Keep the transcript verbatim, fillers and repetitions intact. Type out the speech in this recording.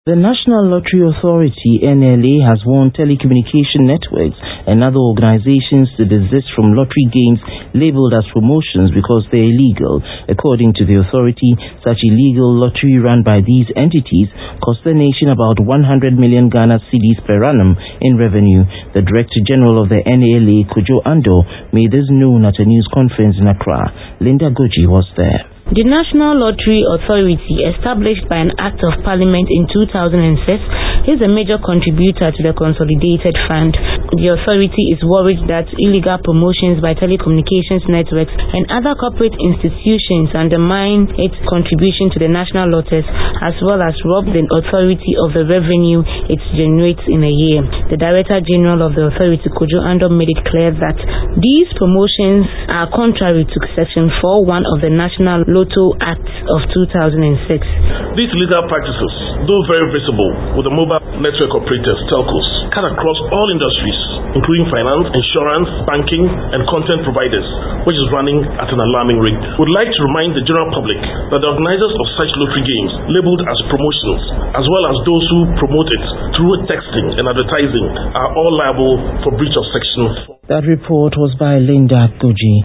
The National Lottery Authority (N L A) has warned telecommunication networks and other organizations to desist from lottery games labeled as promotions because they are illegal. According to the authority, such illegal lottery run by these entities cost the nation about one hundred million Ghana cedis per annum in revenue. The Director General of the N L A, Kojo Ando, made this known at a news conference in Accra. Linda Goji was there. The National Lottery Authority, established by an Act of Parliament in two thousand six, is a major contributor to the Consolidated Fund. The authority is worried that illegal promotions by telecommunications networks and other corporate institutions undermine its contribution to the national lotteries, as well as rob the authority of the revenue it generates in a year. The Director General of the authority, Kojo Ando, made it clear that these promotions are contrary to Section four one of the National Lotto Act of two thousand six. These legal practices, though very visible with the mobile network operators, telcos, cut across all industries, including finance, insurance, banking, and content providers, which is running at an alarming rate. Would like to remind the general public that the organizers of such lottery games, labeled as promotions, as well as those who promote it through texting and advertising, are all liable for breach of Section four. That report was by Linda Goji.